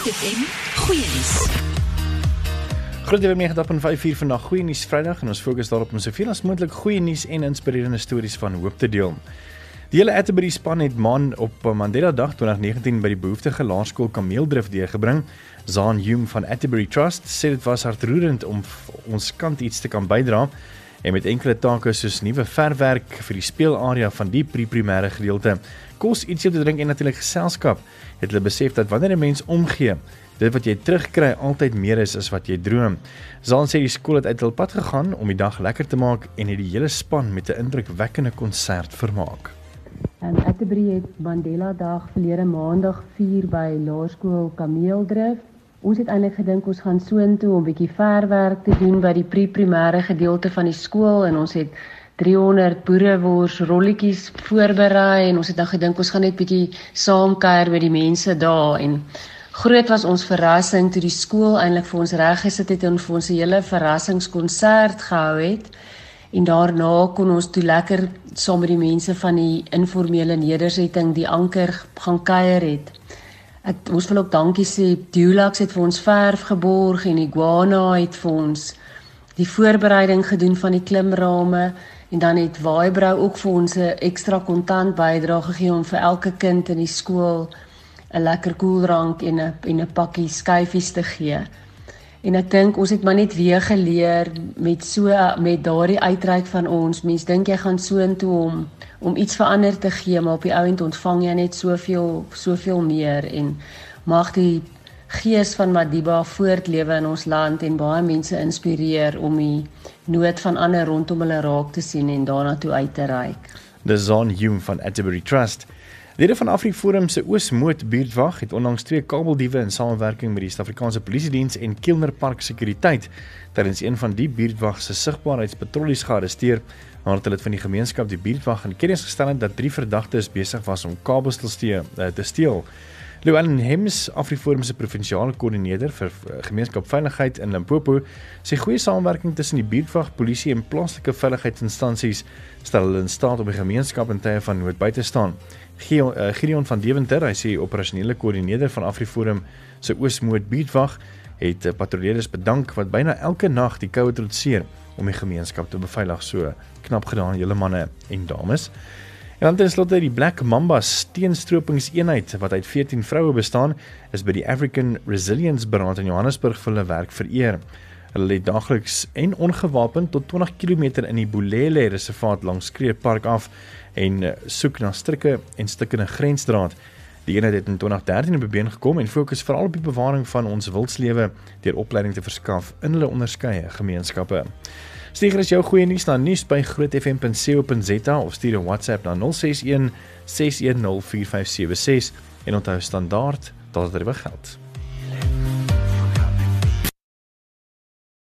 Groot FM, goeie nuus. Groot FM 90.5 vandag, goeie nuus Vrydag en ons fokus daarop om soveel as moontlik goeie nuus en inspirerende stories van hoop te deel. Die hele Atterbury span het op Mandela Dag 2019 by die behoeftige laerskool Kameeldrift deurgebring. Zaan Hume van Atterbury Trust sê dit was hartroerend om ons kant iets te kan bydra en met enkele take soos nuwe verwerk vir die speelarea van die pre-primêre gedeelte, kos, ietsie om te drink en natuurlik geselskap, het hulle besef dat wanneer 'n mens omgee, dit wat jy terugkry altyd meer is as wat jy droom. Zaan sê die skool het uit hul pad gegaan om die dag lekker te maak en het die hele span met 'n indrukwekkende konsert vermaak. Atterbury het Mandela Dag verlede maandag vier by Laerskool Kameeldrift. Ons het eintlik gedink ons gaan soontoe om 'n bietjie verwerk te doen by die pre-primêre gedeelte van die skool en ons het 300 boerewors rolletjies voorberei en ons het dan gedink ons gaan net bietjie saamkuier met die mense daar en groot was ons verrassing toe die skool eintlik vir ons reg gesit het en vir ons 'n hele verrassingskonsert gehou het. En daarna kon ons toe lekker saam met die mense van die informele nedersetting die anker gaan kuier het. Ons wil ook dankie sê, Dulax het vir ons verf geborg en Iguana het vir ons die voorbereiding gedoen van die klimrame en dan het Waaibrou ook vir ons 'n ekstra kontant bydrae gegee om vir elke kind in die skool 'n lekker koeldrank en 'n pakkie skyfies te gee. En ek dink ons het maar net weer geleer met daardie uitreik van ons. Mens dink jy gaan soontoe om iets verander te gee, maar op die ou end ontvang jy net soveel meer en mag die gees van Madiba voortlewe in ons land en baie mense inspireer om die nood van ander rondom hulle raak te sien en daarna toe uit te reik. Dis Zaan Hume van Atterbury Trust. Lede van AfriForum se Oosmoed buurtwag het onlangs 2 kabeldiewe in samewerking met die Suid-Afrikaanse Polisiediens en Kilner Park Sekuriteit tydens een van die buurtwag se sigbaarheidspatrollies gearresteer, nadat hulle van die gemeenskap die buurtwag in kennis gestel het dat 3 verdagtes besig was om kabels te steel. Llewellyn Hems, AfriForum se provinsiale koördineerder vir gemeenskapveiligheid in Limpopo, sê goeie samewerking tussen die buurtwag, polisie en plaaslike veiligheidsinstansies stel hulle in staat om die gemeenskap in tye van nood by te staan. Gideon van Deventer, hy sê operasionele koördineerder van AfriForum se Oosmoed buurtwag, het patrolleerders bedank wat byna elke nag die koue trotseer om die gemeenskap te beveilig. So knap gedaan, julle manne en dames. En dan ten slotte die Black Mamba steenstropingseenheid wat uit 14 vroue bestaan, is by die African Resilience Beraad in Johannesburg vir hulle werk vereer. Hulle het daagliks en ongewapend tot 20 km in die Bulele reservaat langs Kruger Park af en soek na strikke en stikkende grensdraad. Die eenheid het in 2013 op die been gekom en fokus veral op die bewaring van ons wildslewe deur opleiding te verskaf in hulle onderskeie gemeenskappe. Stuur gerus jou goeie nuus na nuus@grootfm.co.za of stuur 'n WhatsApp na 061 610 4576 en onthou standaard dat dit geld.